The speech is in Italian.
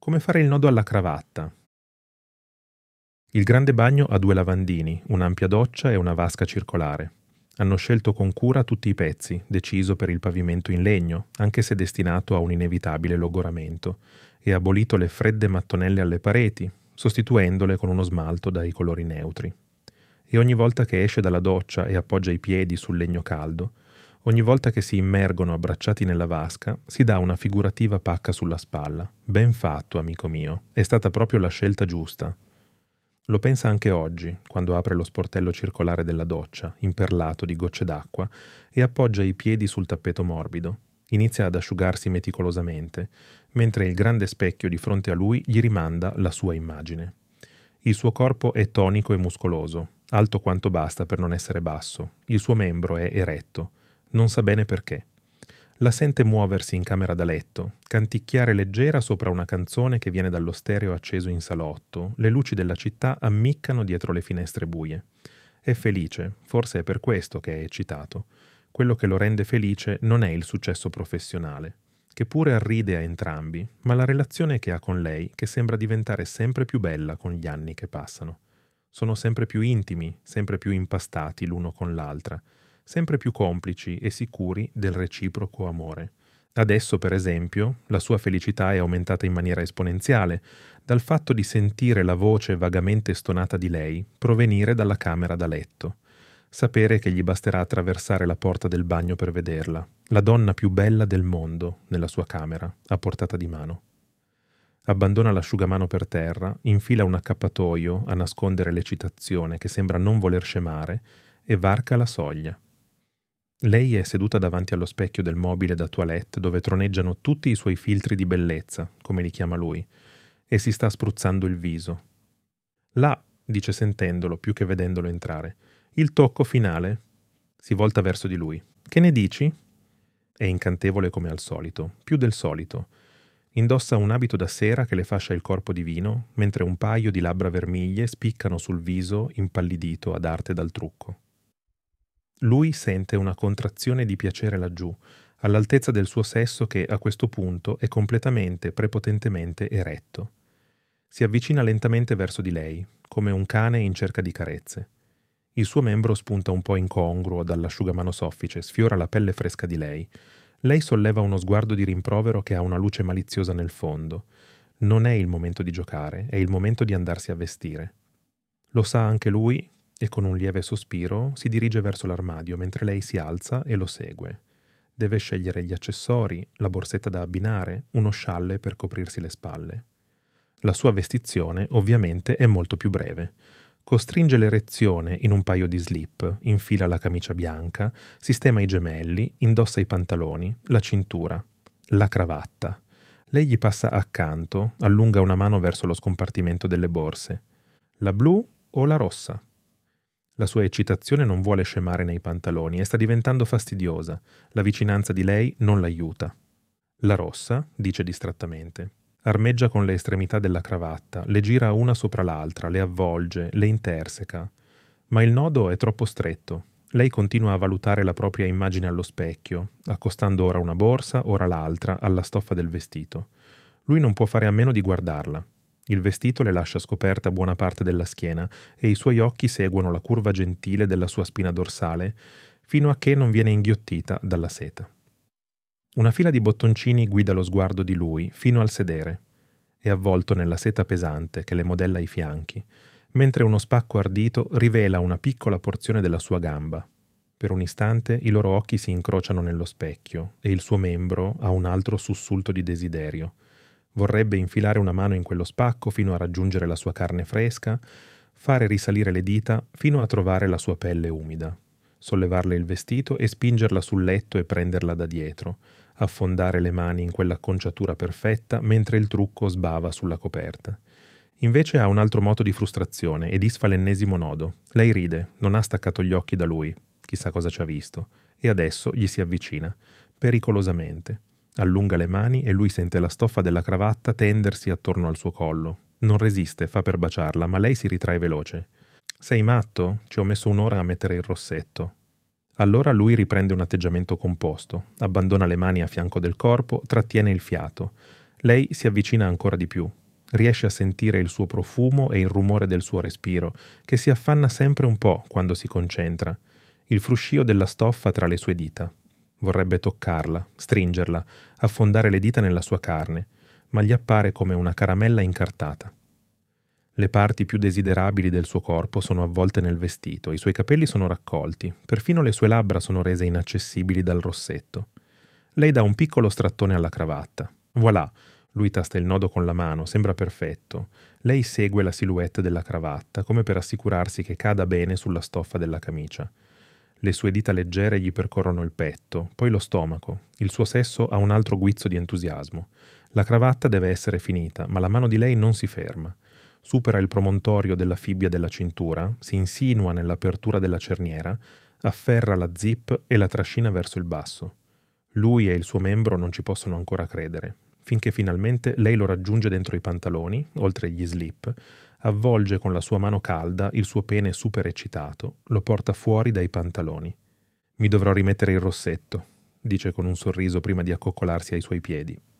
Come fare il nodo alla cravatta. Il grande bagno ha 2 lavandini, un'ampia doccia e una vasca circolare. Hanno scelto con cura tutti i pezzi, deciso per il pavimento in legno, anche se destinato a un inevitabile logoramento, e abolito le fredde mattonelle alle pareti, sostituendole con uno smalto dai colori neutri. E ogni volta che esce dalla doccia e appoggia i piedi sul legno caldo, ogni volta che si immergono abbracciati nella vasca, si dà una figurativa pacca sulla spalla. Ben fatto, amico mio, è stata proprio la scelta giusta. Lo pensa anche oggi, quando apre lo sportello circolare della doccia, imperlato di gocce d'acqua, e appoggia i piedi sul tappeto morbido. Inizia ad asciugarsi meticolosamente, mentre il grande specchio di fronte a lui gli rimanda la sua immagine. Il suo corpo è tonico e muscoloso, alto quanto basta per non essere basso. Il suo membro è eretto. Non sa bene perché. La sente muoversi in camera da letto, canticchiare leggera sopra una canzone che viene dallo stereo acceso in salotto. Le luci della città ammiccano dietro le finestre buie. È felice, forse è per questo che è eccitato. Quello che lo rende felice non è il successo professionale, che pure arride a entrambi, ma la relazione che ha con lei, che sembra diventare sempre più bella con gli anni che passano. Sono sempre più intimi, sempre più impastati l'uno con l'altra, sempre più complici e sicuri del reciproco amore. Adesso, per esempio, la sua felicità è aumentata in maniera esponenziale dal fatto di sentire la voce vagamente stonata di lei provenire dalla camera da letto. Sapere che gli basterà attraversare la porta del bagno per vederla, la donna più bella del mondo, nella sua camera, a portata di mano. Abbandona l'asciugamano per terra, infila un accappatoio a nascondere l'eccitazione che sembra non voler scemare e varca la soglia. Lei è seduta davanti allo specchio del mobile da toilette dove troneggiano tutti i suoi filtri di bellezza, come li chiama lui, e si sta spruzzando il viso. Là, dice sentendolo più che vedendolo entrare, il tocco finale. Si volta verso di lui. Che ne dici? È incantevole come al solito, più del solito. Indossa un abito da sera che le fascia il corpo di vino, mentre un paio di labbra vermiglie spiccano sul viso impallidito ad arte dal trucco. Lui sente una contrazione di piacere laggiù, all'altezza del suo sesso che a questo punto è completamente, prepotentemente eretto. Si avvicina lentamente verso di lei, come un cane in cerca di carezze. Il suo membro spunta un po' incongruo dall'asciugamano soffice, sfiora la pelle fresca di lei. Lei solleva uno sguardo di rimprovero che ha una luce maliziosa nel fondo. Non è il momento di giocare, è il momento di andarsi a vestire. Lo sa anche lui e con un lieve sospiro si dirige verso l'armadio mentre lei si alza e lo segue. Deve scegliere gli accessori, la borsetta da abbinare, uno scialle per coprirsi le spalle. La sua vestizione, ovviamente, è molto più breve. Costringe l'erezione in un paio di slip, infila la camicia bianca, sistema i gemelli, indossa i pantaloni, la cintura, la cravatta. Lei gli passa accanto, allunga una mano verso lo scompartimento delle borse. La blu o la rossa? La sua eccitazione non vuole scemare nei pantaloni e sta diventando fastidiosa. La vicinanza di lei non l'aiuta. La rossa, dice distrattamente. Armeggia con le estremità della cravatta, le gira una sopra l'altra, le avvolge, le interseca. Ma il nodo è troppo stretto. Lei continua a valutare la propria immagine allo specchio, accostando ora una borsa, ora l'altra, alla stoffa del vestito. Lui non può fare a meno di guardarla. Il vestito le lascia scoperta buona parte della schiena e i suoi occhi seguono la curva gentile della sua spina dorsale fino a che non viene inghiottita dalla seta. Una fila di bottoncini guida lo sguardo di lui fino al sedere. È avvolto nella seta pesante che le modella i fianchi, mentre uno spacco ardito rivela una piccola porzione della sua gamba. Per un istante i loro occhi si incrociano nello specchio e il suo membro ha un altro sussulto di desiderio. Vorrebbe infilare una mano in quello spacco fino a raggiungere la sua carne fresca, fare risalire le dita fino a trovare la sua pelle umida, sollevarle il vestito e spingerla sul letto e prenderla da dietro, affondare le mani in quell'acconciatura perfetta mentre il trucco sbava sulla coperta. Invece ha un altro moto di frustrazione e disfa l'ennesimo nodo. Lei ride, non ha staccato gli occhi da lui, chissà cosa ci ha visto, e adesso gli si avvicina, pericolosamente. Allunga le mani e lui sente la stoffa della cravatta tendersi attorno al suo collo. Non resiste, fa per baciarla, ma lei si ritrae veloce. «Sei matto? Ci ho messo un'ora a mettere il rossetto». Allora lui riprende un atteggiamento composto, abbandona le mani a fianco del corpo, trattiene il fiato. Lei si avvicina ancora di più. Riesce a sentire il suo profumo e il rumore del suo respiro, che si affanna sempre un po' quando si concentra. Il fruscio della stoffa tra le sue dita. Vorrebbe toccarla, stringerla, affondare le dita nella sua carne, ma gli appare come una caramella incartata. Le parti più desiderabili del suo corpo sono avvolte nel vestito, i suoi capelli sono raccolti, perfino le sue labbra sono rese inaccessibili dal rossetto. Lei dà un piccolo strattone alla cravatta. Voilà, lui tasta il nodo con la mano, sembra perfetto. Lei segue la silhouette della cravatta, come per assicurarsi che cada bene sulla stoffa della camicia. Le sue dita leggere gli percorrono il petto, poi lo stomaco. Il suo sesso ha un altro guizzo di entusiasmo. La cravatta deve essere finita, ma la mano di lei non si ferma. Supera il promontorio della fibbia della cintura, si insinua nell'apertura della cerniera, afferra la zip e la trascina verso il basso. Lui e il suo membro non ci possono ancora credere, finché finalmente lei lo raggiunge dentro i pantaloni, oltre gli slip, avvolge con la sua mano calda il suo pene super eccitato, lo porta fuori dai pantaloni. «Mi dovrò rimettere il rossetto», dice con un sorriso prima di accoccolarsi ai suoi piedi.